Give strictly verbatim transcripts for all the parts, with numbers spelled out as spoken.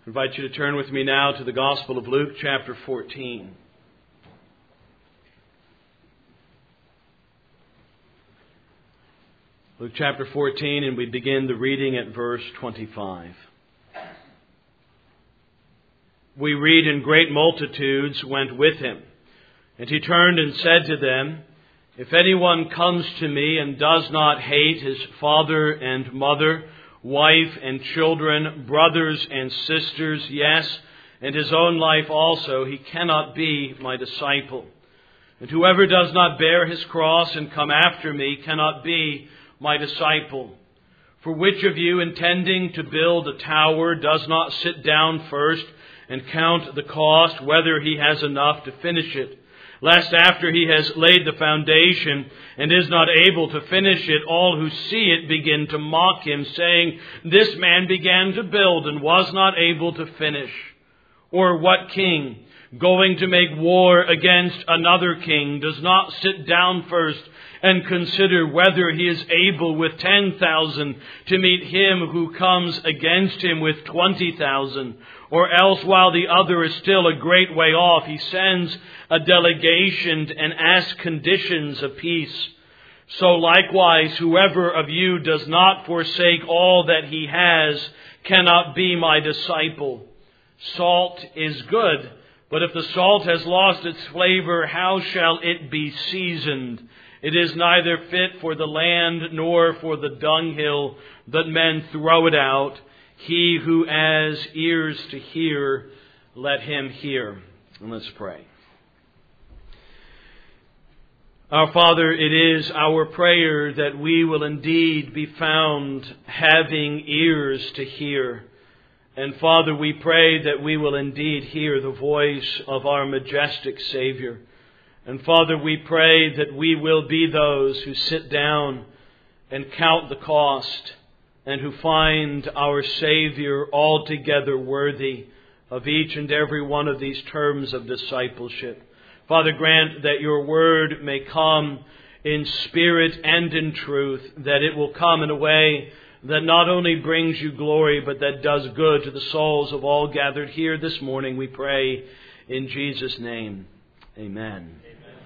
I invite you to turn with me now to the Gospel of Luke, chapter fourteen. Luke chapter fourteen, and we begin the reading at verse twenty-five. We read, "And great multitudes went with him. And he turned and said to them, If anyone comes to me and does not hate his father and mother, wife and children, brothers and sisters, yes, and his own life also, he cannot be my disciple. And whoever does not bear his cross and come after me cannot be my disciple. For which of you, intending to build a tower, does not sit down first and count the cost, whether he has enough to finish it? Lest after he has laid the foundation and is not able to finish it, all who see it begin to mock him, saying, This man began to build and was not able to finish. Or what king, going to make war against another king, does not sit down first and consider whether he is able with ten thousand to meet him who comes against him with twenty thousand? Or else, while the other is still a great way off, he sends a delegation and asks conditions of peace. So likewise, whoever of you does not forsake all that he has cannot be my disciple. Salt is good, but if the salt has lost its flavor, how shall it be seasoned? It is neither fit for the land nor for the dunghill, that men throw it out. He who has ears to hear, let him hear." And let's pray. Our Father, it is our prayer that we will indeed be found having ears to hear. And Father, we pray that we will indeed hear the voice of our majestic Savior. And Father, we pray that we will be those who sit down and count the cost, and who find our Savior altogether worthy of each and every one of these terms of discipleship. Father, grant that your word may come in spirit and in truth, that it will come in a way that not only brings you glory, but that does good to the souls of all gathered here this morning. We pray in Jesus' name. Amen.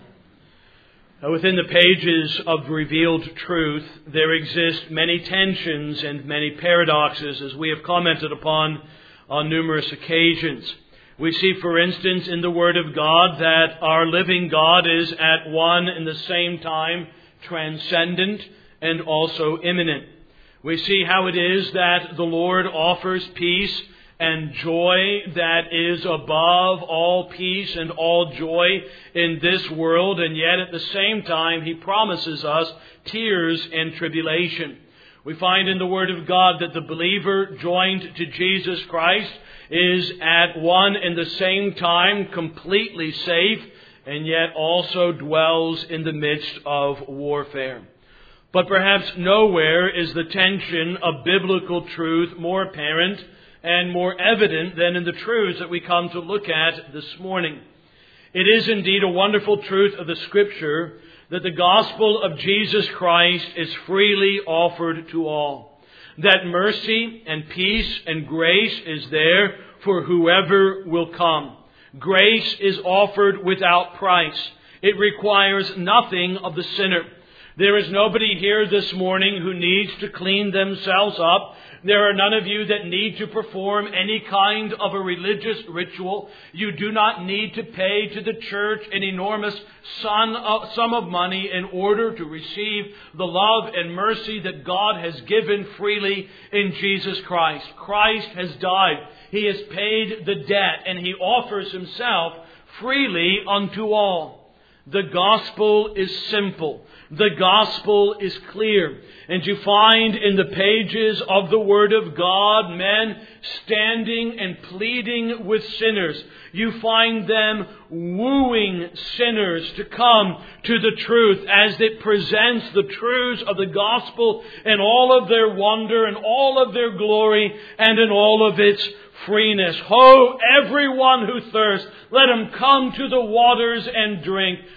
Within the pages of revealed truth, there exist many tensions and many paradoxes, as we have commented upon on numerous occasions. We see, for instance, in the Word of God that our living God is at one and the same time transcendent and also immanent. We see how it is that the Lord offers peace and joy that is above all peace and all joy in this world, and yet at the same time He promises us tears and tribulation. We find in the Word of God that the believer joined to Jesus Christ is at one and the same time completely safe, and yet also dwells in the midst of warfare. But perhaps nowhere is the tension of biblical truth more apparent and more evident than in the truths that we come to look at this morning. It is indeed a wonderful truth of the Scripture that the gospel of Jesus Christ is freely offered to all. That mercy and peace and grace is there for whoever will come. Grace is offered without price. It requires nothing of the sinner. There is nobody here this morning who needs to clean themselves up. There are none of you that need to perform any kind of a religious ritual. You do not need to pay to the church an enormous sum of money in order to receive the love and mercy that God has given freely in Jesus Christ. Christ has died. He has paid the debt, and He offers Himself freely unto all. The gospel is simple. The gospel is clear. And you find in the pages of the Word of God men standing and pleading with sinners. You find them wooing sinners to come to the truth as it presents the truths of the gospel in all of their wonder and all of their glory and in all of its freeness. Ho, everyone who thirsts, let him come to the waters and drink.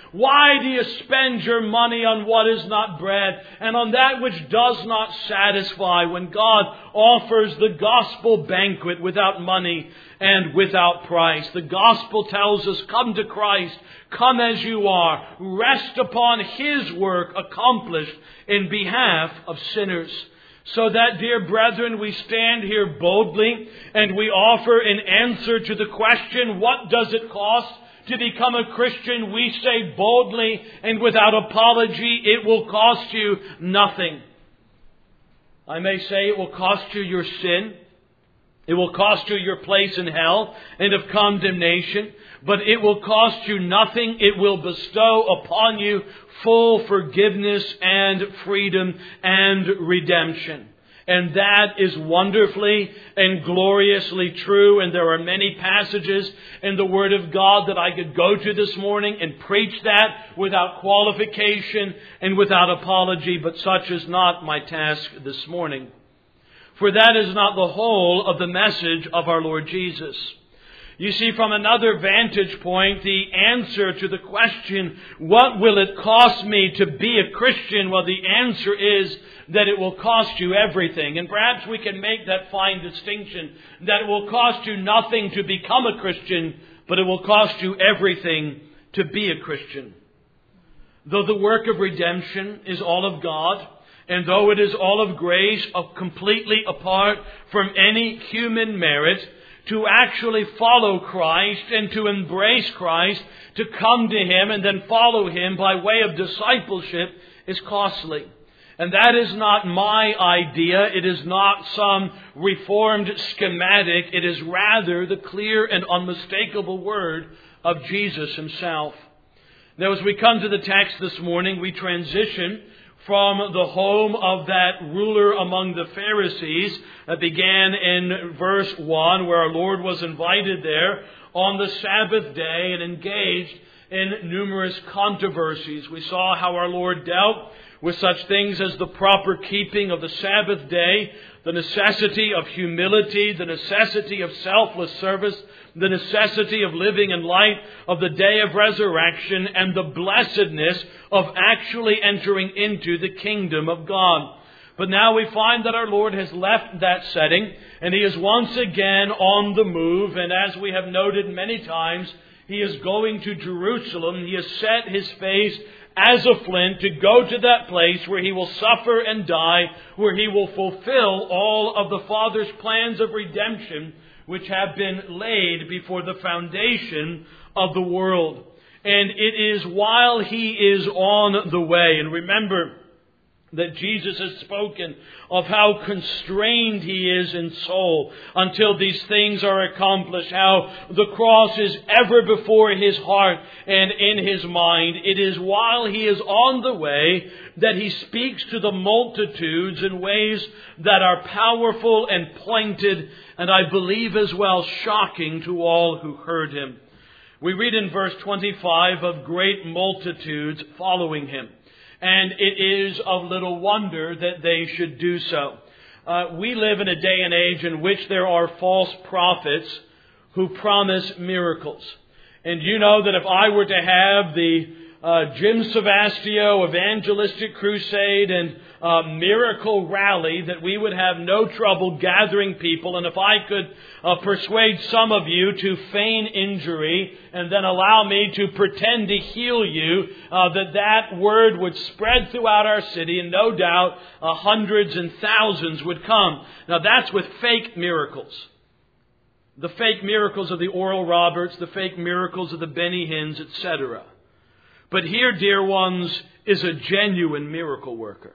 Why do you spend your money on what is not bread and on that which does not satisfy when God offers the gospel banquet without money and without price? The gospel tells us, come to Christ, come as you are, rest upon His work accomplished in behalf of sinners. So that, dear brethren, we stand here boldly and we offer an answer to the question, what does it cost to become a Christian? We say boldly and without apology, it will cost you nothing. I may say it will cost you your sin. It will cost you your place in hell and of condemnation. But it will cost you nothing. It will bestow upon you full forgiveness and freedom and redemption. And that is wonderfully and gloriously true. And there are many passages in the Word of God that I could go to this morning and preach that without qualification and without apology. But such is not my task this morning. For that is not the whole of the message of our Lord Jesus. You see, from another vantage point, the answer to the question, what will it cost me to be a Christian? Well, the answer is that it will cost you everything. And perhaps we can make that fine distinction, that it will cost you nothing to become a Christian, but it will cost you everything to be a Christian. Though the work of redemption is all of God, and though it is all of grace, of completely apart from any human merit, to actually follow Christ and to embrace Christ, to come to Him and then follow Him by way of discipleship is costly. And that is not my idea. It is not some reformed schematic. It is rather the clear and unmistakable word of Jesus Himself. Now, as we come to the text this morning, we transition from the home of that ruler among the Pharisees that began in verse one, where our Lord was invited there on the Sabbath day and engaged in numerous controversies. We saw how our Lord dealt with such things as the proper keeping of the Sabbath day, the necessity of humility, the necessity of selfless service, the necessity of living in light of the day of resurrection, and the blessedness of actually entering into the kingdom of God. But now we find that our Lord has left that setting, and He is once again on the move. And as we have noted many times, He is going to Jerusalem. He has set His face as a flint to go to that place where He will suffer and die, where He will fulfill all of the Father's plans of redemption, which have been laid before the foundation of the world. And it is while He is on the way, and remember that Jesus has spoken of how constrained He is in soul until these things are accomplished, how the cross is ever before His heart and in His mind. It is while He is on the way that He speaks to the multitudes in ways that are powerful and pointed, and I believe as well shocking to all who heard Him. We read in verse twenty-five of great multitudes following Him. And it is of little wonder that they should do so. Uh, we live in a day and age in which there are false prophets who promise miracles. And you know that if I were to have the uh, Jim Savastio evangelistic crusade and uh, miracle rally, that we would have no trouble gathering people. And if I could uh, persuade some of you to feign injury and then allow me to pretend to heal you, uh, that that word would spread throughout our city, and no doubt uh, hundreds and thousands would come. Now that's with fake miracles. The fake miracles of the Oral Roberts, the fake miracles of the Benny Hinns, et cetera. But here, dear ones, is a genuine miracle worker.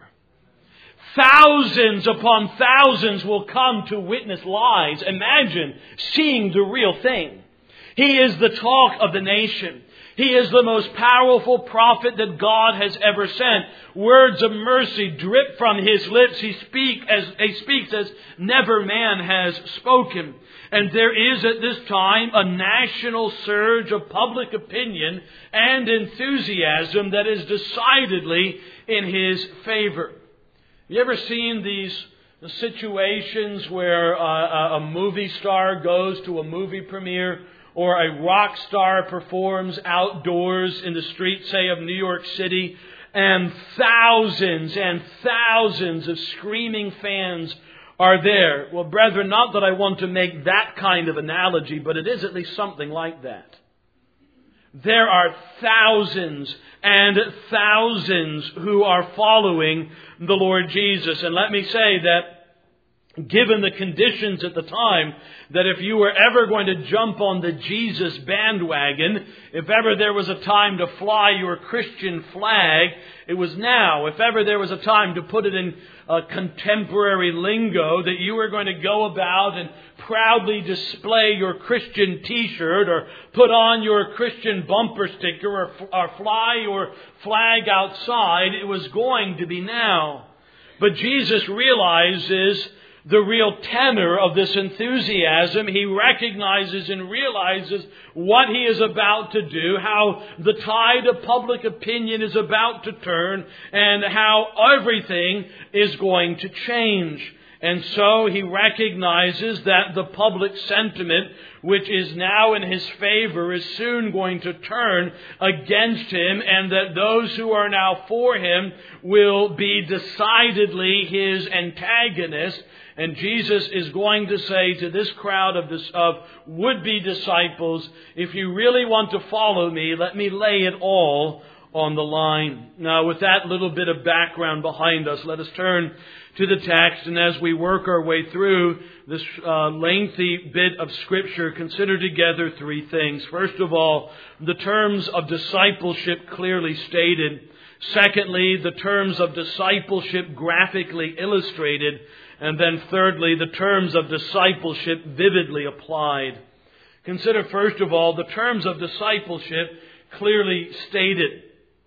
Thousands upon thousands will come to witness lies. Imagine seeing the real thing. He is the talk of the nation. He is the most powerful prophet that God has ever sent. Words of mercy drip from His lips. He speak as he speaks as never man has spoken. And there is at this time a national surge of public opinion and enthusiasm that is decidedly in His favor. You ever seen these situations where uh, a movie star goes to a movie premiere, or a rock star performs outdoors in the streets, say, of New York City, and thousands and thousands of screaming fans are there. Well, brethren, not that I want to make that kind of analogy, but it is at least something like that. There are thousands and thousands who are following the Lord Jesus. And let me say that given the conditions at the time, that if you were ever going to jump on the Jesus bandwagon, if ever there was a time to fly your Christian flag, it was now. If ever there was a time to put it in uh, contemporary lingo, that you were going to go about and proudly display your Christian t-shirt or put on your Christian bumper sticker or, or fly your flag outside, it was going to be now. But Jesus realizes the real tenor of this enthusiasm. He recognizes and realizes what he is about to do, how the tide of public opinion is about to turn, and how everything is going to change. And so he recognizes that the public sentiment, which is now in his favor, is soon going to turn against him, and that those who are now for him will be decidedly his antagonists. And Jesus is going to say to this crowd of, this, of would-be disciples, if you really want to follow me, let me lay it all on the line. Now, with that little bit of background behind us, let us turn to the text. And as we work our way through this uh, lengthy bit of Scripture, consider together three things. First of all, the terms of discipleship clearly stated. Secondly, the terms of discipleship graphically illustrated. And then thirdly, the terms of discipleship vividly applied. Consider first of all the terms of discipleship clearly stated.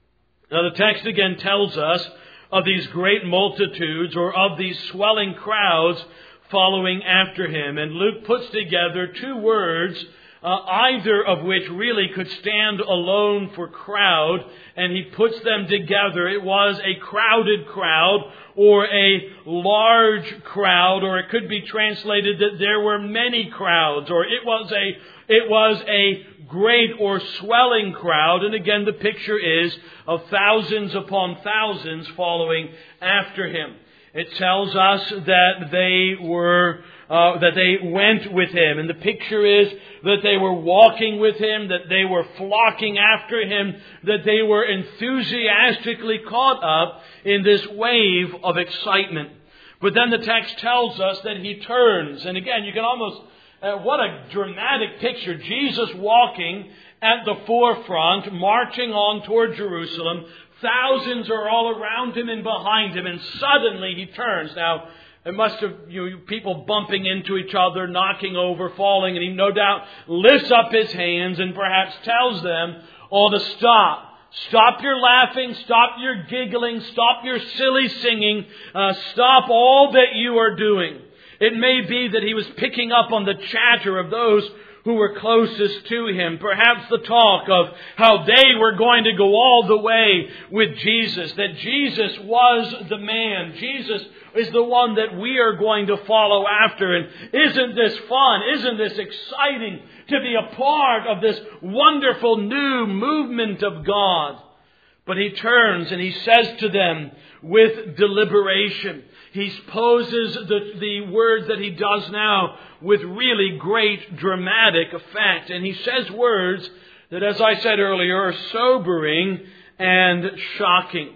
Now the text again tells us of these great multitudes, or of these swelling crowds following after him. And Luke puts together two words, Uh, either of which really could stand alone for crowd, and he puts them together. It was a crowded crowd, or a large crowd, or it could be translated that there were many crowds, or it was a it was a great or swelling crowd. And again, the picture is of thousands upon thousands following after him. It tells us that they were uh, that they went with him, and the picture is that they were walking with him, that they were flocking after him, that they were enthusiastically caught up in this wave of excitement. But then the text tells us that he turns, and again, you can almost uh, what a dramatic picture! Jesus walking at the forefront, marching on toward Jerusalem. Thousands are all around him and behind him, and suddenly he turns. Now, it must have, you know, people bumping into each other, knocking over, falling, and he no doubt lifts up his hands and perhaps tells them all to stop. Stop your laughing, stop your giggling, stop your silly singing, uh, stop all that you are doing. It may be that he was picking up on the chatter of those who were closest to him. Perhaps the talk of how they were going to go all the way with Jesus. That Jesus was the man. Jesus is the one that we are going to follow after. And isn't this fun? Isn't this exciting to be a part of this wonderful new movement of God? But he turns and he says to them with deliberation. He poses the, the words that he does now with really great dramatic effect. And he says words that, as I said earlier, are sobering and shocking.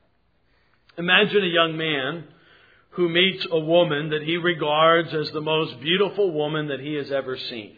Imagine a young man who meets a woman that he regards as the most beautiful woman that he has ever seen.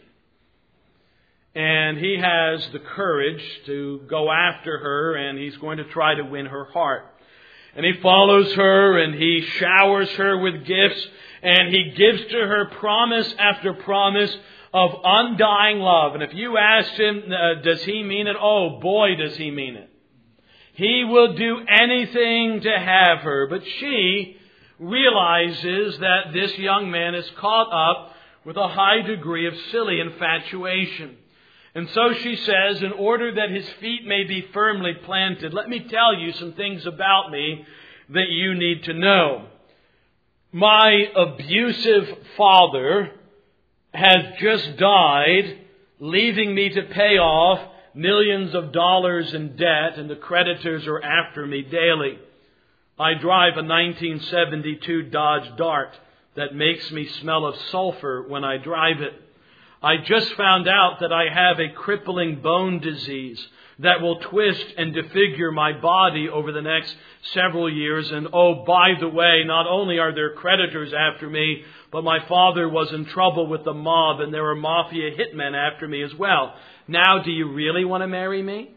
And he has the courage to go after her, and he's going to try to win her heart. And he follows her, and he showers her with gifts, and he gives to her promise after promise of undying love. And if you asked him, uh, does he mean it? Oh, boy, does he mean it. He will do anything to have her. But she realizes that this young man is caught up with a high degree of silly infatuation. And so she says, in order that his feet may be firmly planted, let me tell you some things about me that you need to know. My abusive father has just died leaving me to pay off millions of dollars in debt, and the creditors are after me daily. I drive a nineteen seventy-two Dodge Dart that makes me smell of sulfur when I drive it. I just found out that I have a crippling bone disease that will twist and disfigure my body over the next several years. And oh, by the way, not only are there creditors after me, but my father was in trouble with the mob and there are mafia hitmen after me as well. Now, do you really want to marry me?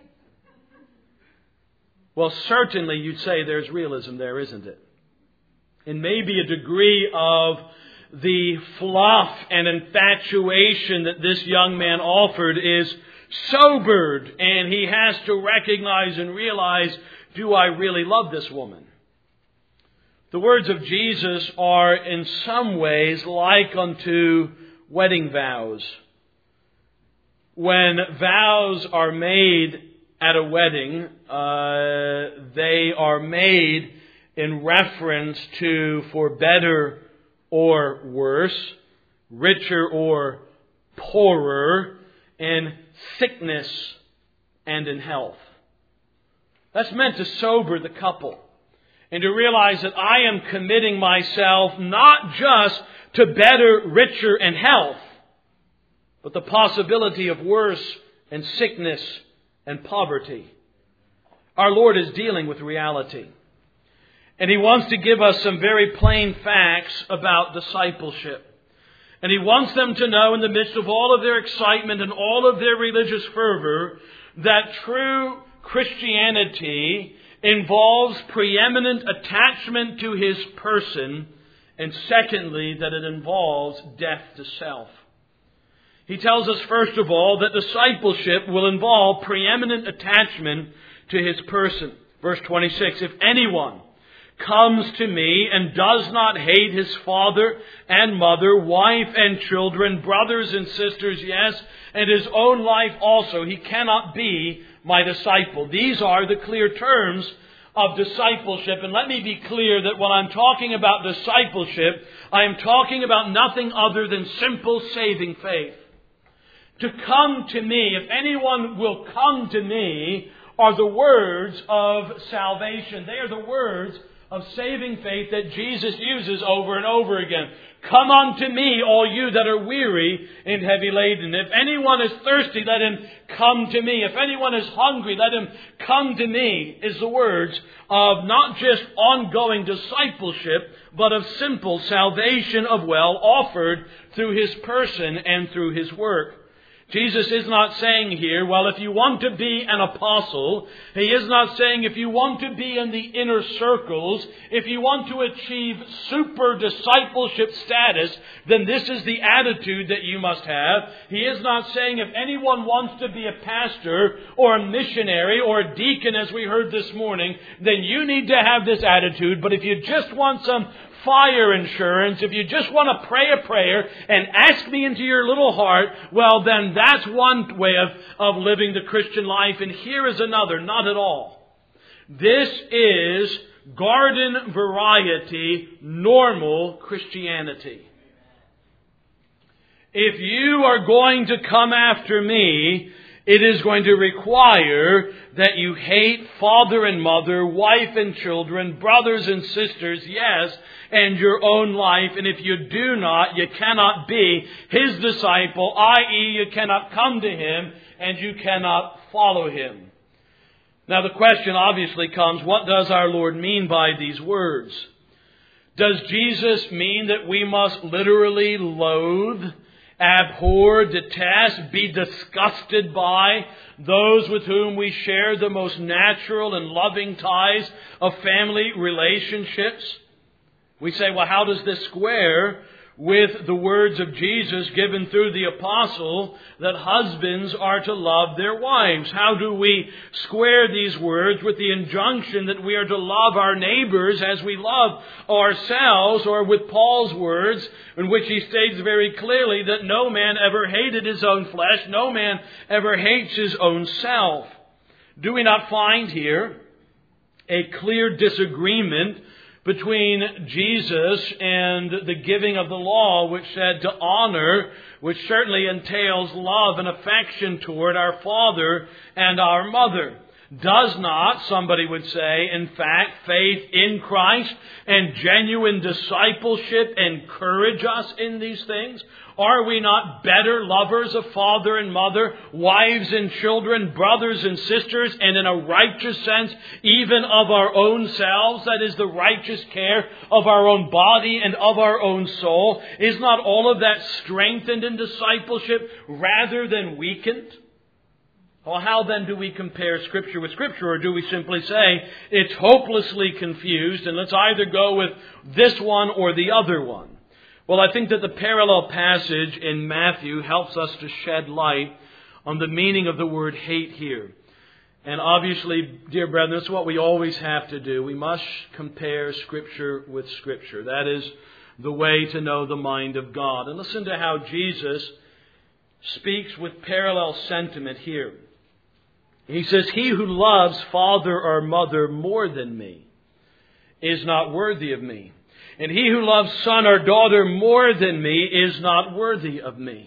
Well, certainly you'd say there's realism there, isn't it? And maybe a degree of the fluff and infatuation that this young man offered is sobered, and he has to recognize and realize, do I really love this woman? The words of Jesus are in some ways like unto wedding vows. When vows are made at a wedding, uh, they are made in reference to for better or worse, richer or poorer, in sickness and in health. That's meant to sober the couple and to realize that I am committing myself not just to better, richer, and health, but the possibility of worse and sickness and poverty. Our Lord is dealing with reality. And He wants to give us some very plain facts about discipleship. And He wants them to know in the midst of all of their excitement and all of their religious fervor that true Christianity involves preeminent attachment to His person, and secondly, that it involves death to self. He tells us, first of all, that discipleship will involve preeminent attachment to His person. Verse twenty-six, if anyone comes to me and does not hate his father and mother, wife and children, brothers and sisters, yes, and his own life also, he cannot be my disciple. These are the clear terms of discipleship. And let me be clear that when I'm talking about discipleship, I am talking about nothing other than simple saving faith. To come to me, if anyone will come to me, are the words of salvation. They are the words of saving faith that Jesus uses over and over again. Come unto me, all you that are weary and heavy laden. If anyone is thirsty, let him come to me. If anyone is hungry, let him come to me, is the words of not just ongoing discipleship, but of simple salvation of well offered through His person and through His work. Jesus is not saying here, well, if you want to be an apostle, He is not saying if you want to be in the inner circles, if you want to achieve super discipleship status, then this is the attitude that you must have. He is not saying if anyone wants to be a pastor or a missionary or a deacon, as we heard this morning, then you need to have this attitude. But if you just want some fire insurance, if you just want to pray a prayer and ask me into your little heart, well, then that's one way of, of living the Christian life. And here is another, not at all. This is garden variety, normal Christianity. If you are going to come after me, it is going to require that you hate father and mother, wife and children, brothers and sisters, yes, and your own life. And if you do not, you cannot be His disciple, that is you cannot come to Him and you cannot follow Him. Now the question obviously comes, what does our Lord mean by these words? Does Jesus mean that we must literally loathe, abhor, detest, be disgusted by those with whom we share the most natural and loving ties of family relationships? We say, well, how does this square with the words of Jesus given through the apostle that husbands are to love their wives? How do we square these words with the injunction that we are to love our neighbors as we love ourselves, or with Paul's words in which he states very clearly that no man ever hated his own flesh, no man ever hates his own self? Do we not find here a clear disagreement between Jesus and the giving of the law, which said to honor, which certainly entails love and affection toward our father and our mother. Does not, somebody would say, in fact, faith in Christ and genuine discipleship encourage us in these things? Are we not better lovers of father and mother, wives and children, brothers and sisters, and in a righteous sense, even of our own selves? That is the righteous care of our own body and of our own soul. Is not all of that strengthened in discipleship rather than weakened? Well, how then do we compare Scripture with Scripture? Or do we simply say it's hopelessly confused and let's either go with this one or the other one? Well, I think that the parallel passage in Matthew helps us to shed light on the meaning of the word hate here. And obviously, dear brethren, that's what we always have to do. We must compare Scripture with Scripture. That is the way to know the mind of God. And listen to how Jesus speaks with parallel sentiment here. He says, "He who loves father or mother more than me is not worthy of me. And he who loves son or daughter more than me is not worthy of me."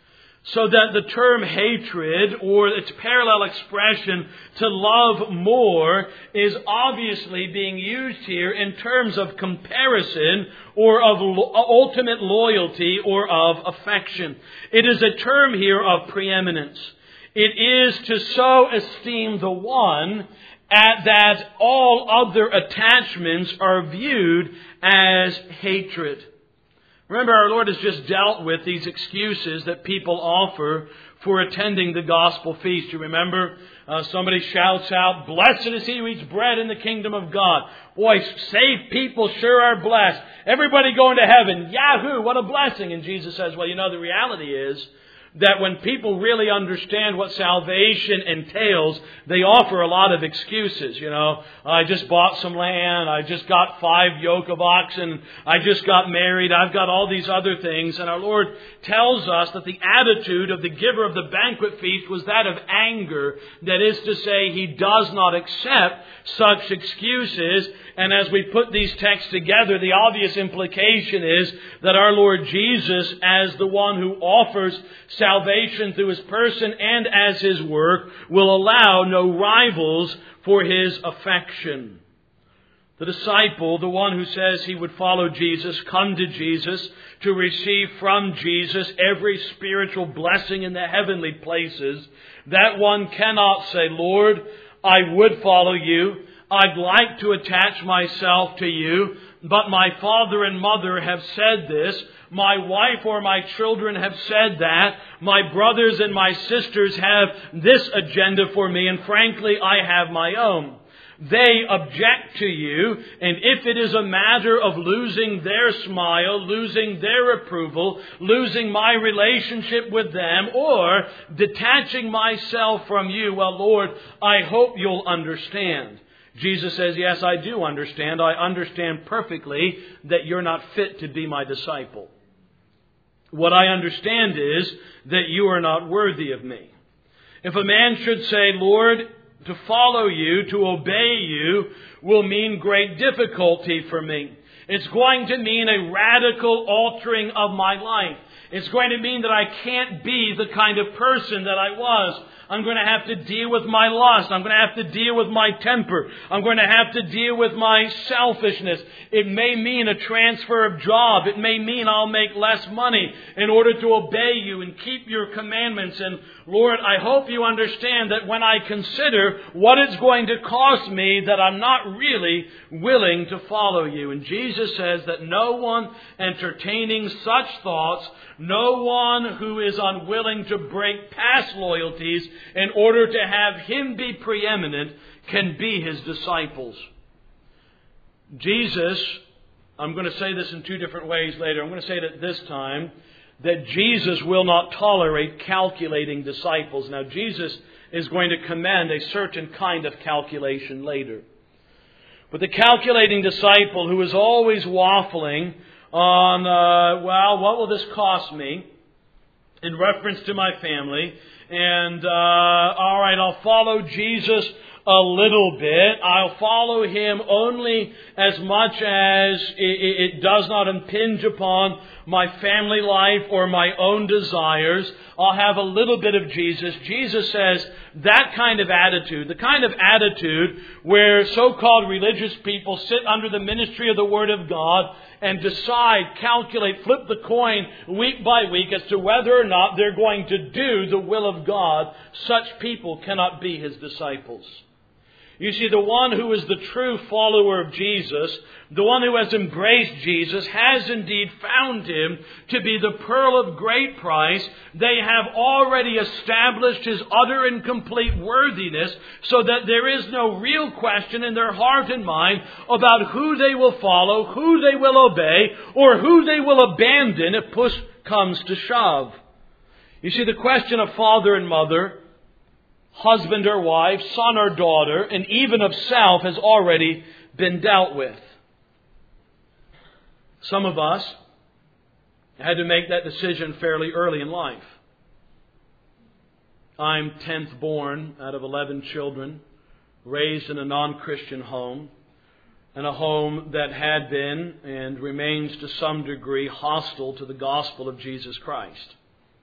So that the term hatred, or its parallel expression to love more, is obviously being used here in terms of comparison or of lo- ultimate loyalty or of affection. It is a term here of preeminence. It is to so esteem the one at that all other attachments are viewed as hatred. Remember, our Lord has just dealt with these excuses that people offer for attending the gospel feast. You remember, uh, somebody shouts out, "Blessed is he who eats bread in the kingdom of God." Boy, saved people sure are blessed. Everybody going to heaven. Yahoo, what a blessing. And Jesus says, well, you know, the reality is that when people really understand what salvation entails, they offer a lot of excuses. You know, I just bought some land, I just got five yoke of oxen, I just got married, I've got all these other things. And our Lord tells us that the attitude of the giver of the banquet feast was that of anger. That is to say, he does not accept such excuses. And as we put these texts together, the obvious implication is that our Lord Jesus, as the one who offers salvation through his person and as his work, will allow no rivals for his affection. The disciple, the one who says he would follow Jesus, come to Jesus to receive from Jesus every spiritual blessing in the heavenly places, that one cannot say, "Lord, I would follow you. I'd like to attach myself to you, but my father and mother have said this. My wife or my children have said that. My brothers and my sisters have this agenda for me, and frankly, I have my own." They object to you, and if it is a matter of losing their smile, losing their approval, losing my relationship with them, or detaching myself from you, well, Lord, I hope you'll understand. Jesus says, yes, I do understand. I understand perfectly that you're not fit to be my disciple. What I understand is that you are not worthy of me. If a man should say, "Lord, to follow you, to obey you, will mean great difficulty for me. It's going to mean a radical altering of my life. It's going to mean that I can't be the kind of person that I was. I'm going to have to deal with my lust. I'm going to have to deal with my temper. I'm going to have to deal with my selfishness. It may mean a transfer of job. It may mean I'll make less money in order to obey you and keep your commandments. And Lord, I hope you understand that when I consider what it's going to cost me, that I'm not really willing to follow you." And Jesus says that no one entertaining such thoughts, no one who is unwilling to break past loyalties in order to have him be preeminent, can be his disciples. Jesus, I'm going to say this in two different ways later. I'm going to say it at this time, that Jesus will not tolerate calculating disciples. Now, Jesus is going to commend a certain kind of calculation later. But the calculating disciple who is always waffling on, uh, well, what will this cost me in reference to my family? And, uh, all right, I'll follow Jesus a little bit. I'll follow Him only as much as it does not impinge upon my family life or my own desires. I'll have a little bit of Jesus. Jesus says that kind of attitude, the kind of attitude where so-called religious people sit under the ministry of the Word of God and decide, calculate, flip the coin week by week as to whether or not they're going to do the will of God, such people cannot be His disciples. You see, the one who is the true follower of Jesus, the one who has embraced Jesus, has indeed found Him to be the pearl of great price. They have already established His utter and complete worthiness, so that there is no real question in their heart and mind about who they will follow, who they will obey, or who they will abandon if push comes to shove. You see, the question of father and mother, husband or wife, son or daughter, and even of self has already been dealt with. Some of us had to make that decision fairly early in life. I'm tenth born out of eleven children, raised in a non-Christian home, and a home that had been and remains to some degree hostile to the gospel of Jesus Christ.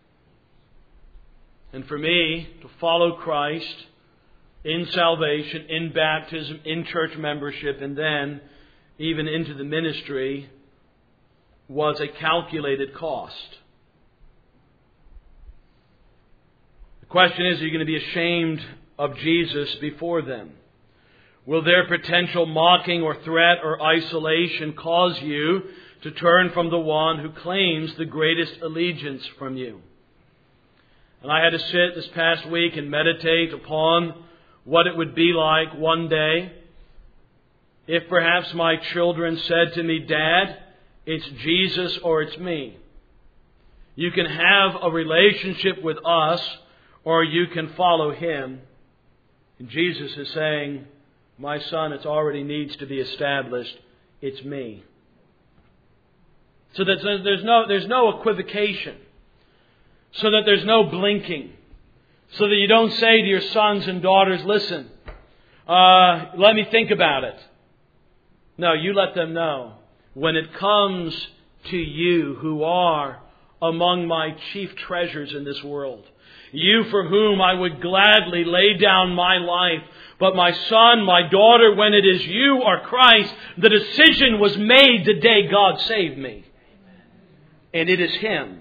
And for me to follow Christ in salvation, in baptism, in church membership, and then even into the ministry was a calculated cost. The question is, are you going to be ashamed of Jesus before them? Will their potential mocking or threat or isolation cause you to turn from the one who claims the greatest allegiance from you? And I had to sit this past week and meditate upon what it would be like one day if perhaps my children said to me, "Dad, it's Jesus or it's me. You can have a relationship with us or you can follow Him." And Jesus is saying, "My son, it already needs to be established. It's me." So that there's no, there's no equivocation. So that there's no blinking. So that you don't say to your sons and daughters, "Listen, uh, let me think about it." No, you let them know. When it comes to you who are among my chief treasures in this world, you for whom I would gladly lay down my life, but my son, my daughter, when it is you or Christ, the decision was made the day God saved me. And it is Him.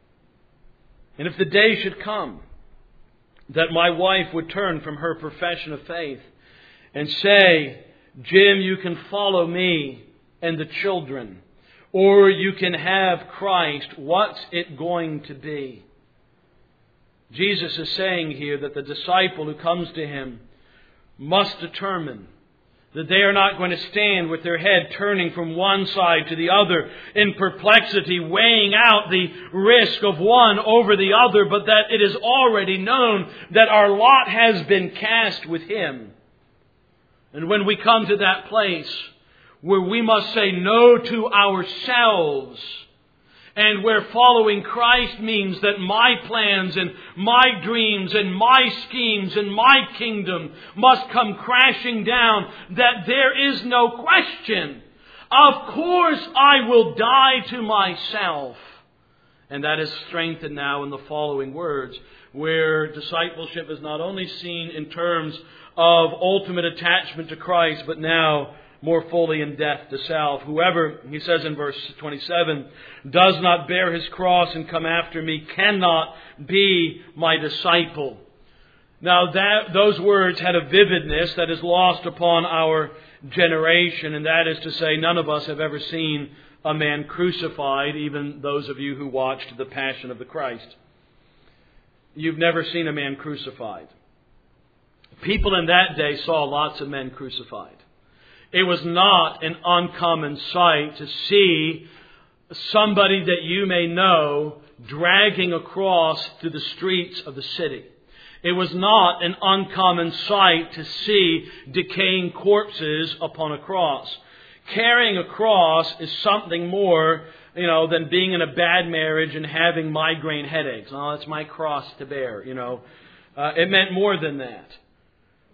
And if the day should come that my wife would turn from her profession of faith and say, "Jim, you can follow me and the children, or you can have Christ," what's it going to be? Jesus is saying here that the disciple who comes to Him must determine that they are not going to stand with their head turning from one side to the other in perplexity, weighing out the risk of one over the other, but that it is already known that our lot has been cast with Him. And when we come to that place where we must say no to ourselves, and where following Christ means that my plans and my dreams and my schemes and my kingdom must come crashing down, that there is no question. Of course I will die to myself. And that is strengthened now in the following words, where discipleship is not only seen in terms of ultimate attachment to Christ, but now more fully in death to self. Whoever, he says in verse twenty-seven, does not bear his cross and come after me cannot be my disciple. Now that those words had a vividness that is lost upon our generation, and that is to say, none of us have ever seen a man crucified, even those of you who watched the Passion of the Christ. You've never seen a man crucified. People in that day saw lots of men crucified. It was not an uncommon sight to see somebody that you may know dragging across through the streets of the city. It was not an uncommon sight to see decaying corpses upon a cross. Carrying a cross is something more, you know, than being in a bad marriage and having migraine headaches. Oh, it's my cross to bear, you know. Uh, it meant more than that.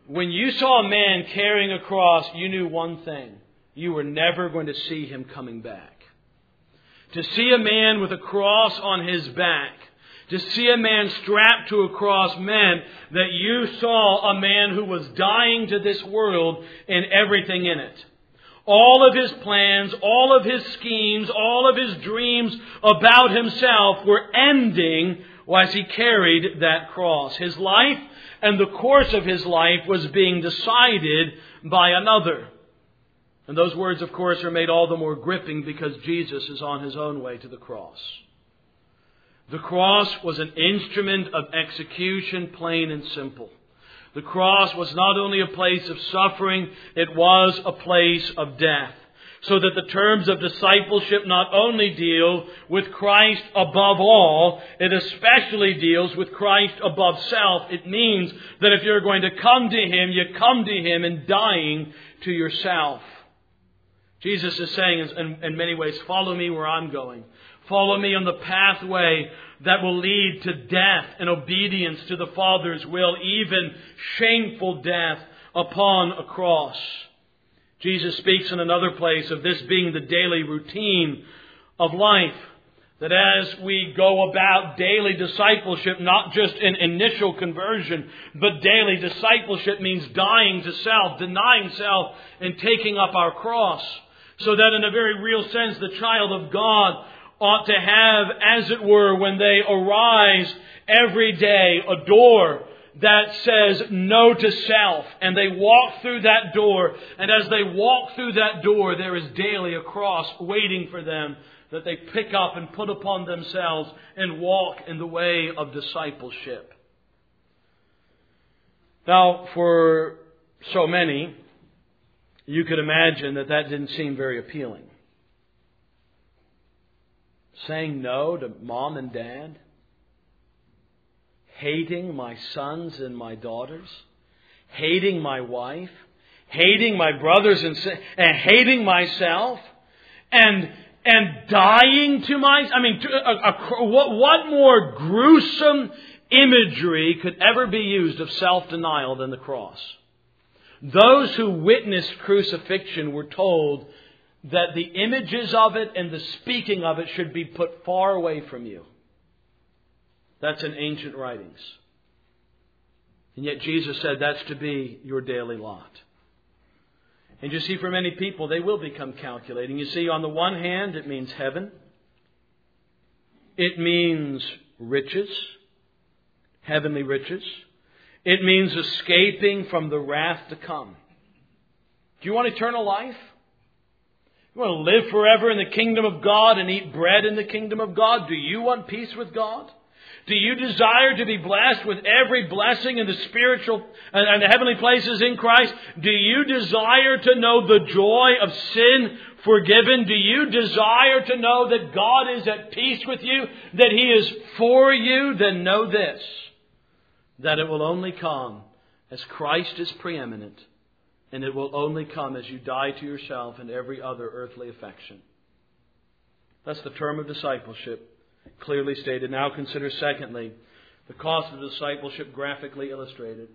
when you saw a man carrying a cross, you knew one thing. You were never going to see him coming back. To see a man with a cross on his back, to see a man strapped to a cross meant that you saw a man who was dying to this world and everything in it. All of his plans, all of his schemes, all of his dreams about himself were ending as he carried that cross. His life and the course of his life was being decided by another. And those words, of course, are made all the more gripping because Jesus is on his own way to the cross. The cross was an instrument of execution, plain and simple. The cross was not only a place of suffering, it was a place of death. So that the terms of discipleship not only deal with Christ above all, it especially deals with Christ above self. It means that if you're going to come to Him, you come to Him in dying to yourself. Jesus is saying in, in many ways, follow me where I'm going. Follow me on the pathway that will lead to death and obedience to the Father's will, even shameful death upon a cross. Jesus speaks in another place of this being the daily routine of life. That as we go about daily discipleship, not just in initial conversion, but daily discipleship means dying to self, denying self, and taking up our cross. So that in a very real sense, the child of God ought to have, as it were, when they arise every day, a door that says no to self. And they walk through that door. And as they walk through that door, there is daily a cross waiting for them that they pick up and put upon themselves and walk in the way of discipleship. Now, for so many, you could imagine that that didn't seem very appealing. Saying no to mom and dad. Hating my sons and my daughters. Hating my wife. Hating my brothers and sisters. And hating myself. And and dying to my... I mean, to, a, a, what, what more gruesome imagery could ever be used of self-denial than the cross? Those who witnessed crucifixion were told that the images of it and the speaking of it should be put far away from you. That's in ancient writings. And yet Jesus said that's to be your daily lot. And you see, for many people, they will become calculating. You see, on the one hand, it means heaven. It means riches, heavenly riches. It means escaping from the wrath to come. Do you want eternal life? You want to live forever in the kingdom of God and eat bread in the kingdom of God? Do you want peace with God? Do you desire to be blessed with every blessing in the spiritual and the heavenly places in Christ? Do you desire to know the joy of sin forgiven? Do you desire to know that God is at peace with you, that He is for you? Then know this, that it will only come as Christ is preeminent, and it will only come as you die to yourself and every other earthly affection. That's the term of discipleship, clearly stated. Now consider, secondly, the cost of discipleship graphically illustrated.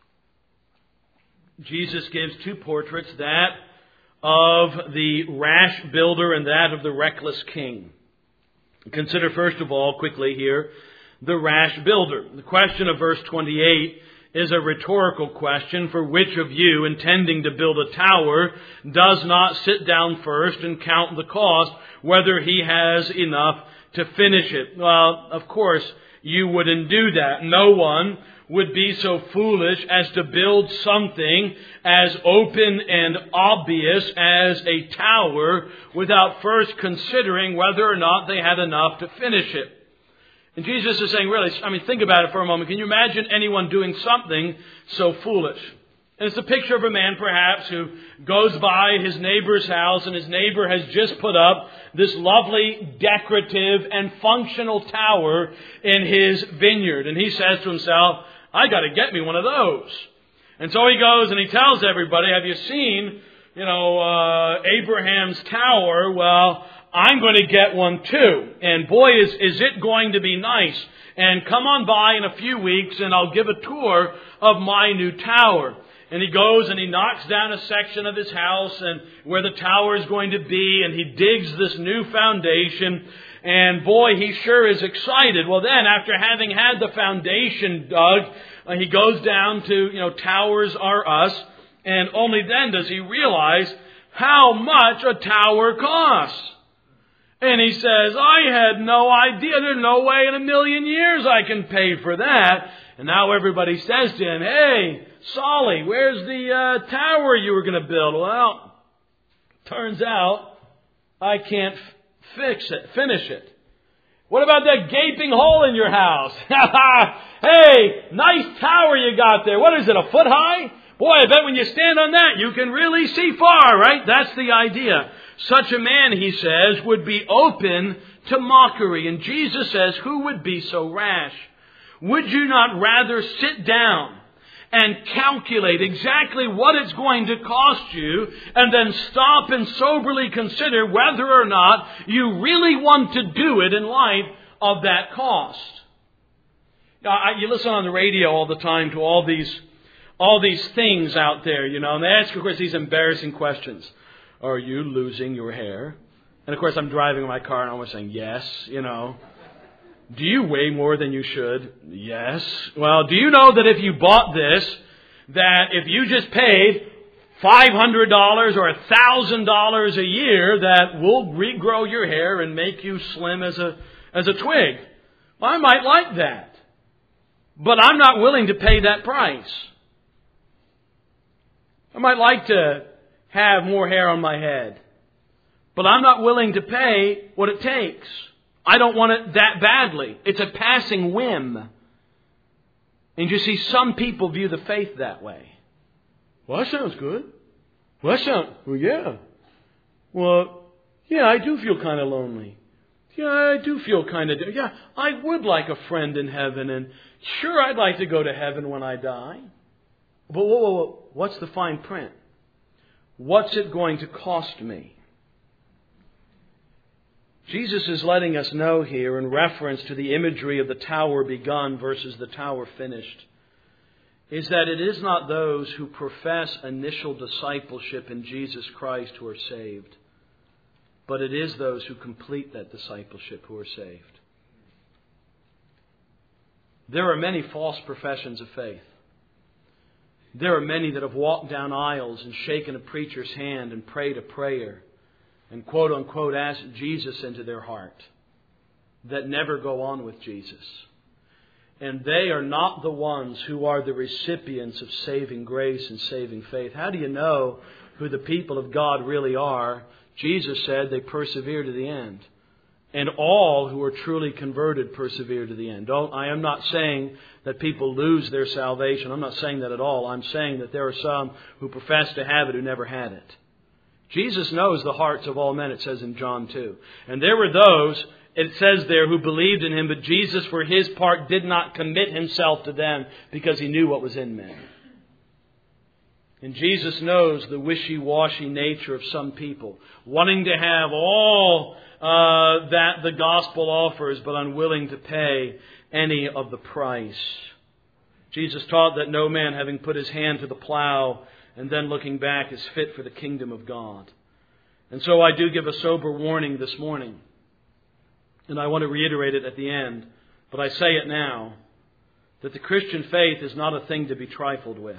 Jesus gives two portraits, that of the rash builder and that of the reckless king. Consider first of all, quickly here, the rash builder. The question of verse twenty-eight is a rhetorical question. For which of you, intending to build a tower, does not sit down first and count the cost, whether he has enough to finish it? Well, of course, you wouldn't do that. No one would be so foolish as to build something as open and obvious as a tower without first considering whether or not they had enough to finish it. And Jesus is saying, really, I mean, think about it for a moment. Can you imagine anyone doing something so foolish? And it's a picture of a man, perhaps, who goes by his neighbor's house, and his neighbor has just put up this lovely, decorative, and functional tower in his vineyard. And he says to himself, I got to get me one of those. And so he goes and he tells everybody, have you seen, you know, uh, Abraham's tower? Well, I'm going to get one too. And boy, is, is it going to be nice. And come on by in a few weeks and I'll give a tour of my new tower. And he goes and he knocks down a section of his house and where the tower is going to be, and he digs this new foundation. And boy, he sure is excited. Well, then, after having had the foundation dug, uh, he goes down to, you know, towers are us. And only then does he realize how much a tower costs. And he says, I had no idea. There's no way in a million years I can pay for that. And now everybody says to him, hey, Solly, where's the uh, tower you were going to build? Well, turns out I can't f- fix it, finish it. What about that gaping hole in your house? Hey, nice tower you got there. What is it, a foot high? Boy, I bet when you stand on that, you can really see far, right? That's the idea. Such a man, he says, would be open to mockery. And Jesus says, who would be so rash? Would you not rather sit down and calculate exactly what it's going to cost you and then stop and soberly consider whether or not you really want to do it in light of that cost? Now, I, you listen on the radio all the time to all these all these things out there, you know, and they ask, of course, these embarrassing questions. Are you losing your hair? And, of course, I'm driving in my car and I'm always saying, yes, you know. Do you weigh more than you should? Yes. Well, do you know that if you bought this, that if you just paid five hundred dollars or one thousand dollars a year, that will regrow your hair and make you slim as a as a twig? Well, I might like that. But I'm not willing to pay that price. I might like to have more hair on my head. But I'm not willing to pay what it takes. I don't want it that badly. It's a passing whim. And you see, some people view the faith that way. Well, that sounds good. Well, that sounds, well, yeah. Well, yeah, I do feel kind of lonely. Yeah, I do feel kind of, yeah, I would like a friend in heaven. And sure, I'd like to go to heaven when I die. But whoa, whoa, whoa, what's the fine print? What's it going to cost me? Jesus is letting us know here in reference to the imagery of the tower begun versus the tower finished, is that it is not those who profess initial discipleship in Jesus Christ who are saved, but it is those who complete that discipleship who are saved. There are many false professions of faith. There are many that have walked down aisles and shaken a preacher's hand and prayed a prayer and quote unquote asked Jesus into their heart that never go on with Jesus. And they are not the ones who are the recipients of saving grace and saving faith. How do you know who the people of God really are? Jesus said they persevere to the end. And all who are truly converted persevere to the end. Don't, I am not saying that people lose their salvation. I'm not saying that at all. I'm saying that there are some who profess to have it who never had it. Jesus knows the hearts of all men, it says in John two. And there were those, it says there, who believed in Him, but Jesus, for His part, did not commit Himself to them because He knew what was in men. And Jesus knows the wishy-washy nature of some people, wanting to have all uh, that the gospel offers, but unwilling to pay any of the price. Jesus taught that no man, having put his hand to the plow and then looking back, is fit for the kingdom of God. And so I do give a sober warning this morning. And I want to reiterate it at the end, but I say it now, that the Christian faith is not a thing to be trifled with.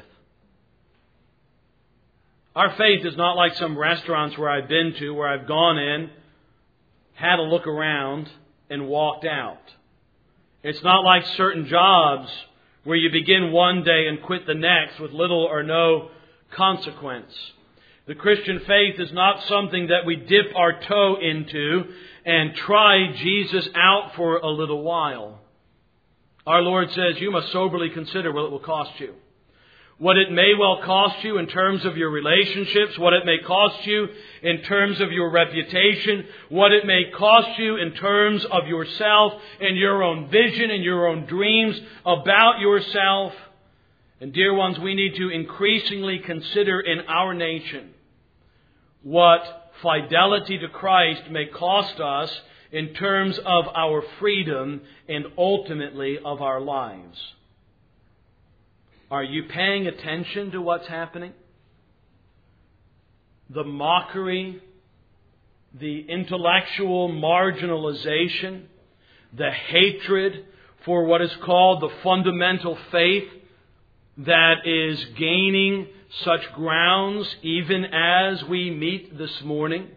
Our faith is not like some restaurants where I've been to, where I've gone in, had a look around, and walked out. It's not like certain jobs where you begin one day and quit the next with little or no consequence. The Christian faith is not something that we dip our toe into and try Jesus out for a little while. Our Lord says you must soberly consider what it will cost you. What it may well cost you in terms of your relationships, what it may cost you in terms of your reputation, what it may cost you in terms of yourself and your own vision and your own dreams about yourself. And dear ones, we need to increasingly consider in our nation what fidelity to Christ may cost us in terms of our freedom and ultimately of our lives. Are you paying attention to what's happening? The mockery, the intellectual marginalization, the hatred for what is called the fundamental faith that is gaining such grounds even as we meet this morning.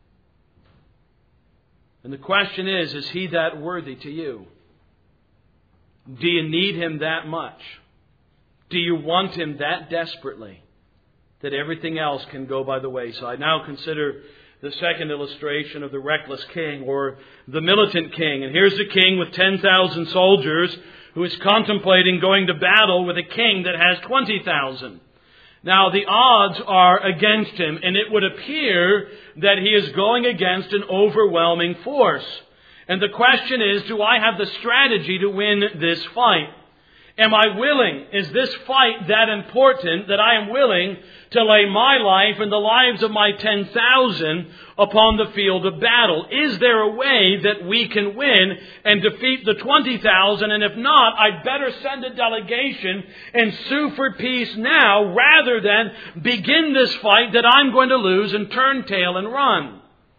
And the question is, is he that worthy to you? Do you need him that much? Do you want him that desperately that everything else can go by the wayside? Now consider the second illustration of the reckless king or the militant king. And here's a king with ten thousand soldiers who is contemplating going to battle with a king that has twenty thousand. Now the odds are against him, and it would appear that he is going against an overwhelming force. And the question is, do I have the strategy to win this fight? Am I willing? Is this fight that important that I am willing to lay my life and the lives of my ten thousand upon the field of battle? Is there a way that we can win and defeat the twenty thousand? And if not, I'd better send a delegation and sue for peace now rather than begin this fight that I'm going to lose and turn tail and run.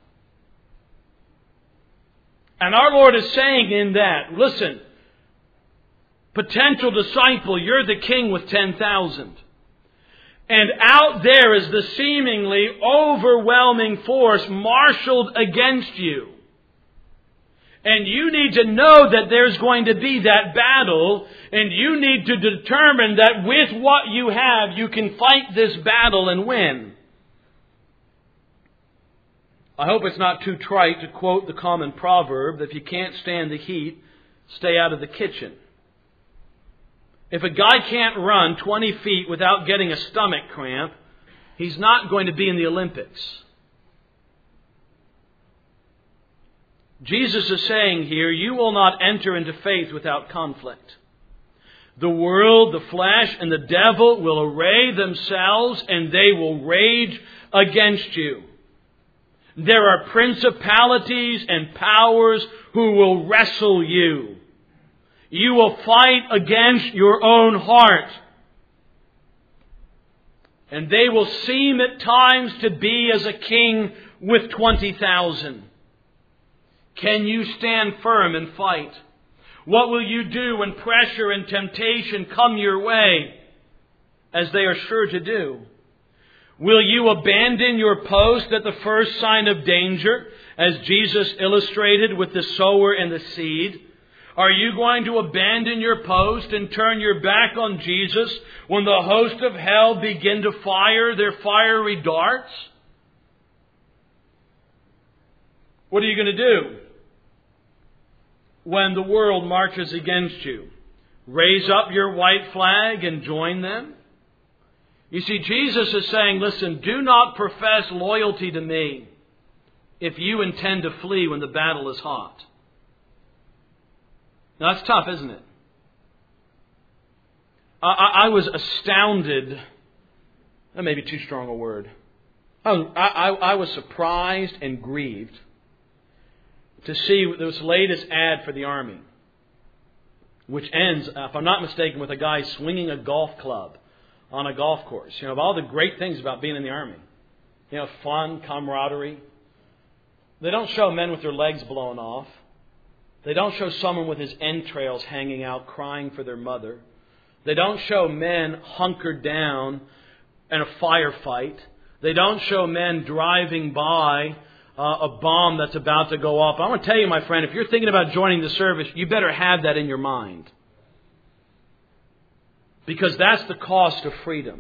And our Lord is saying in that, listen, potential disciple, you're the king with ten thousand. And out there is the seemingly overwhelming force marshaled against you. And you need to know that there's going to be that battle. And you need to determine that with what you have, you can fight this battle and win. I hope it's not too trite to quote the common proverb that if you can't stand the heat, stay out of the kitchen. If a guy can't run twenty feet without getting a stomach cramp, he's not going to be in the Olympics. Jesus is saying here, you will not enter into faith without conflict. The world, the flesh, and the devil will array themselves and they will rage against you. There are principalities and powers who will wrestle you. You will fight against your own heart. And they will seem at times to be as a king with twenty thousand. Can you stand firm and fight? What will you do when pressure and temptation come your way, as they are sure to do? Will you abandon your post at the first sign of danger, as Jesus illustrated with the sower and the seed? Are you going to abandon your post and turn your back on Jesus when the host of hell begin to fire their fiery darts? What are you going to do when the world marches against you? Raise up your white flag and join them? You see, Jesus is saying, listen, do not profess loyalty to me if you intend to flee when the battle is hot. Now, that's tough, isn't it? I, I, I was astounded. That may be too strong a word. I, I, I was surprised and grieved to see this latest ad for the Army, which ends, if I'm not mistaken, with a guy swinging a golf club on a golf course. You know, of all the great things about being in the Army. You know, fun, camaraderie. They don't show men with their legs blown off. They don't show someone with his entrails hanging out crying for their mother. They don't show men hunkered down in a firefight. They don't show men driving by uh, a bomb that's about to go off. I want to tell you, my friend, if you're thinking about joining the service, you better have that in your mind. Because that's the cost of freedom.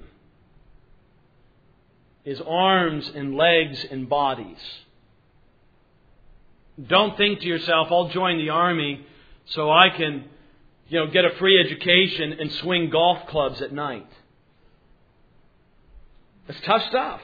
Is arms and legs and bodies. Don't think to yourself, I'll join the Army so I can, you know, get a free education and swing golf clubs at night. It's tough stuff.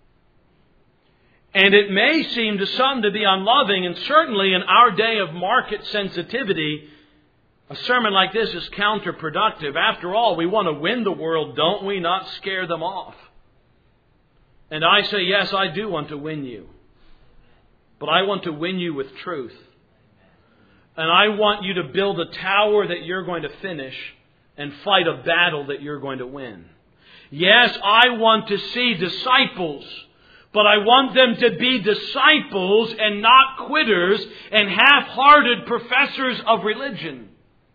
And it may seem to some to be unloving, and certainly in our day of market sensitivity, a sermon like this is counterproductive. After all, we want to win the world, don't we? Not scare them off. And I say, yes, I do want to win you. But I want to win you with truth. And I want you to build a tower that you're going to finish and fight a battle that you're going to win. Yes, I want to see disciples, but I want them to be disciples and not quitters and half-hearted professors of religion.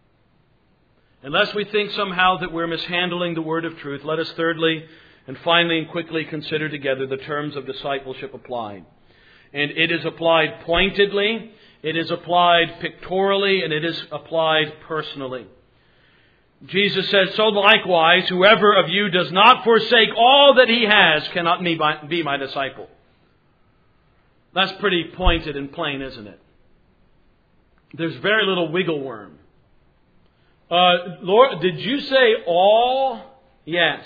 Unless we think somehow that we're mishandling the word of truth, let us thirdly and finally and quickly consider together the terms of discipleship applied. And it is applied pointedly, it is applied pictorially, and it is applied personally. Jesus says, so likewise, whoever of you does not forsake all that he has cannot be my disciple. That's pretty pointed and plain, isn't it? There's very little wiggle worm. Uh, Lord, did you say all? Yes.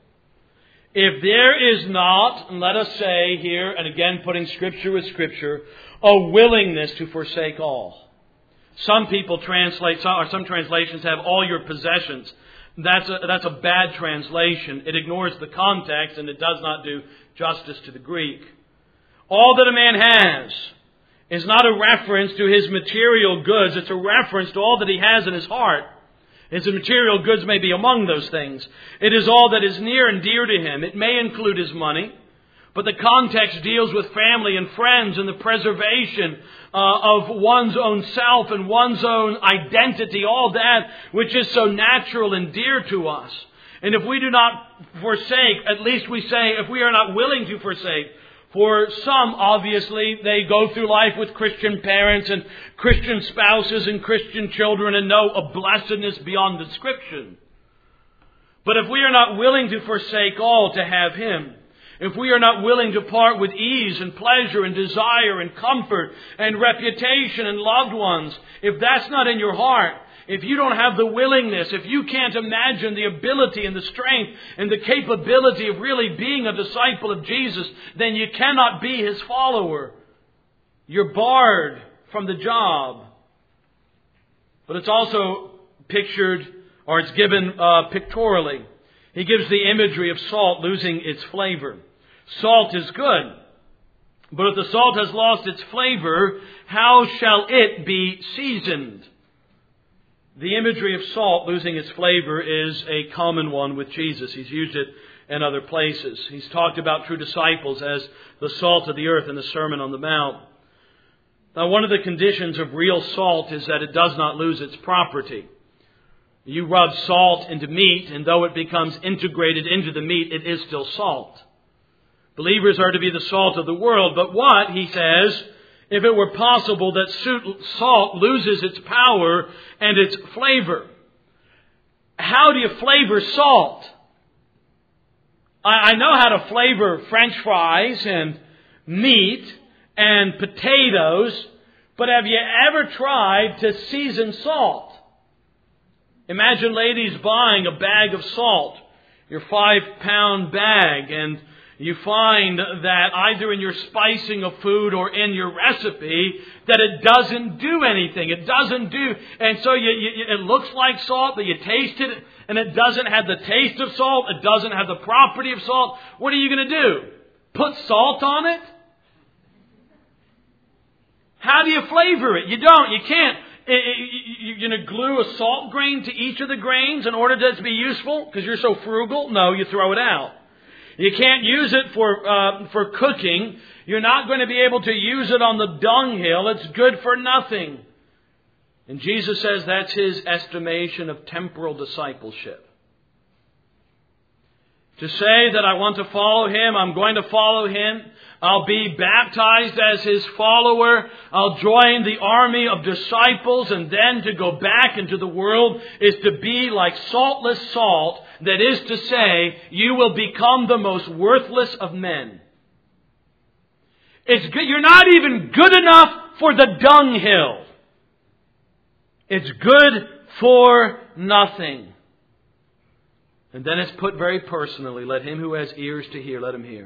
If there is not, and let us say here, and again putting Scripture with Scripture, a willingness to forsake all. Some people translate, or some translations have all your possessions. That's a, that's a bad translation. It ignores the context and it does not do justice to the Greek. All that a man has is not a reference to his material goods. It's a reference to all that he has in his heart. His material goods may be among those things. It is all that is near and dear to him. It may include his money, but the context deals with family and friends and the preservation uh, of one's own self and one's own identity, all that which is so natural and dear to us. And if we do not forsake, at least we say, if we are not willing to forsake, for some, obviously, they go through life with Christian parents and Christian spouses and Christian children and know a blessedness beyond description. But if we are not willing to forsake all to have Him, if we are not willing to part with ease and pleasure and desire and comfort and reputation and loved ones, if that's not in your heart, if you don't have the willingness, if you can't imagine the ability and the strength and the capability of really being a disciple of Jesus, then you cannot be His follower. You're barred from the job. But it's also pictured, or it's given uh, pictorially. He gives the imagery of salt losing its flavor. Salt is good, but if the salt has lost its flavor, how shall it be seasoned? The imagery of salt losing its flavor is a common one with Jesus. He's used it in other places. He's talked about true disciples as the salt of the earth in the Sermon on the Mount. Now, one of the conditions of real salt is that it does not lose its property. You rub salt into meat, and though it becomes integrated into the meat, it is still salt. Believers are to be the salt of the world, but what, he says, if it were possible that salt loses its power and its flavor? How do you flavor salt? I know how to flavor French fries and meat and potatoes, but have you ever tried to season salt? Imagine ladies buying a bag of salt, your five pound bag, and you find that either in your spicing of food or in your recipe that it doesn't do anything. It doesn't do. And so you, you, it looks like salt, but you taste it and it doesn't have the taste of salt. It doesn't have the property of salt. What are you going to do? Put salt on it? How do you flavor it? You don't. You can't. You're going to glue a salt grain to each of the grains in order to be useful because you're so frugal? No, you throw it out. You can't use it for uh, for cooking. You're not going to be able to use it on the dunghill. It's good for nothing. And Jesus says that's His estimation of temporal discipleship. To say that I want to follow Him, I'm going to follow Him. I'll be baptized as His follower. I'll join the army of disciples, and then to go back into the world is to be like saltless salt. That is to say, you will become the most worthless of men. It's good. You're not even good enough for the dunghill. It's good for nothing. And then it's put very personally. Let him who has ears to hear, let him hear.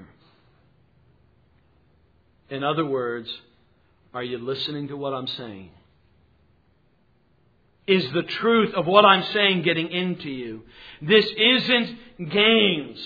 In other words, are you listening to what I'm saying? Is the truth of what I'm saying getting into you? This isn't games.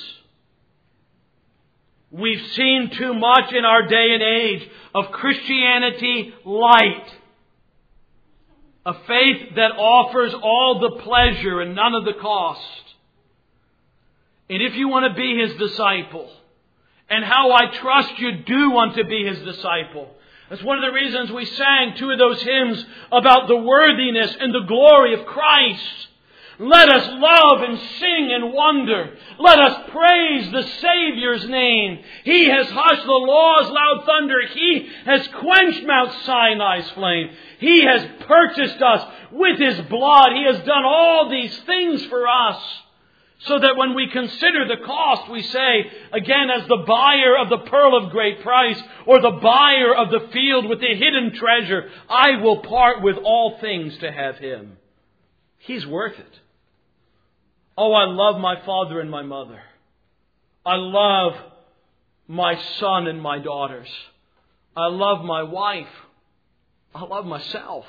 We've seen too much in our day and age of Christianity light. A faith that offers all the pleasure and none of the cost. And if you want to be His disciple, and how I trust you do want to be His disciple. That's one of the reasons we sang two of those hymns about the worthiness and the glory of Christ. Let us love and sing and wonder. Let us praise the Savior's name. He has hushed the law's loud thunder. He has quenched Mount Sinai's flame. He has purchased us with His blood. He has done all these things for us. So that when we consider the cost, we say, again, as the buyer of the pearl of great price, or the buyer of the field with the hidden treasure, I will part with all things to have Him. He's worth it. Oh, I love my father and my mother. I love my son and my daughters. I love my wife. I love myself.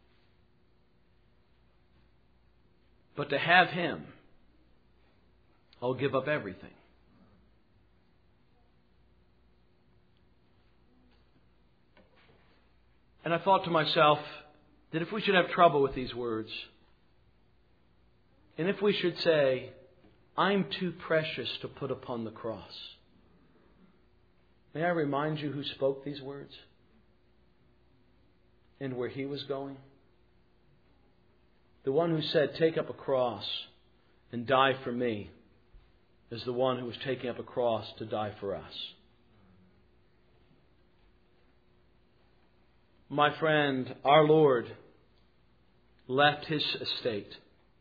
But to have Him, I'll give up everything. And I thought to myself that if we should have trouble with these words, and if we should say, I'm too precious to put upon the cross, may I remind you who spoke these words and where He was going? The one who said, take up a cross and die for me, is the one who was taking up a cross to die for us. My friend, our Lord left His estate.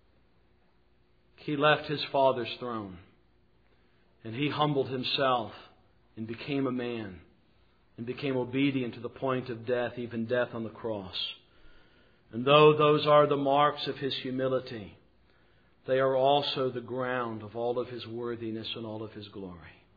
He left His Father's throne. And He humbled Himself and became a man and became obedient to the point of death, even death on the cross. And though those are the marks of His humility, they are also the ground of all of His worthiness and all of His glory.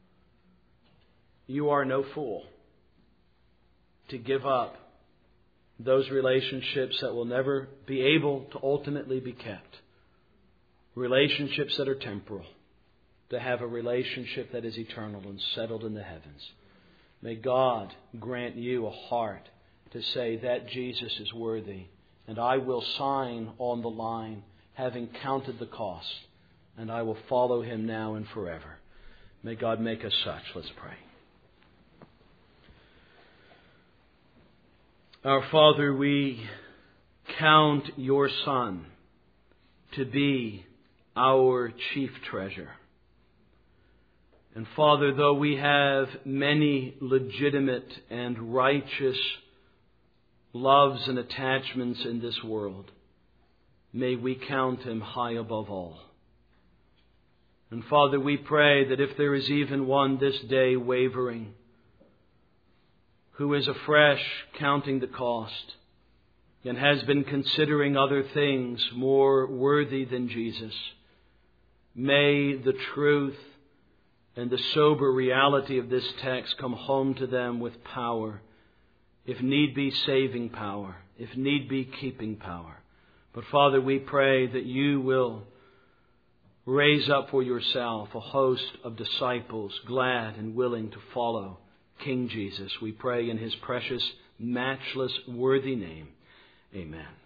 You are no fool to give up those relationships that will never be able to ultimately be kept. Relationships that are temporal. To have a relationship that is eternal and settled in the heavens. May God grant you a heart to say that Jesus is worthy, and I will sign on the line, having counted the cost, and I will follow Him now and forever. May God make us such. Let's pray. Our Father, we count Your Son to be our chief treasure. And Father, though we have many legitimate and righteous loves and attachments in this world, may we count Him high above all. And Father, we pray that if there is even one this day wavering, who is afresh counting the cost and has been considering other things more worthy than Jesus, may the truth and the sober reality of this text come home to them with power, if need be saving power, if need be keeping power. But Father, we pray that You will raise up for Yourself a host of disciples glad and willing to follow King Jesus. We pray in His precious, matchless, worthy name. Amen.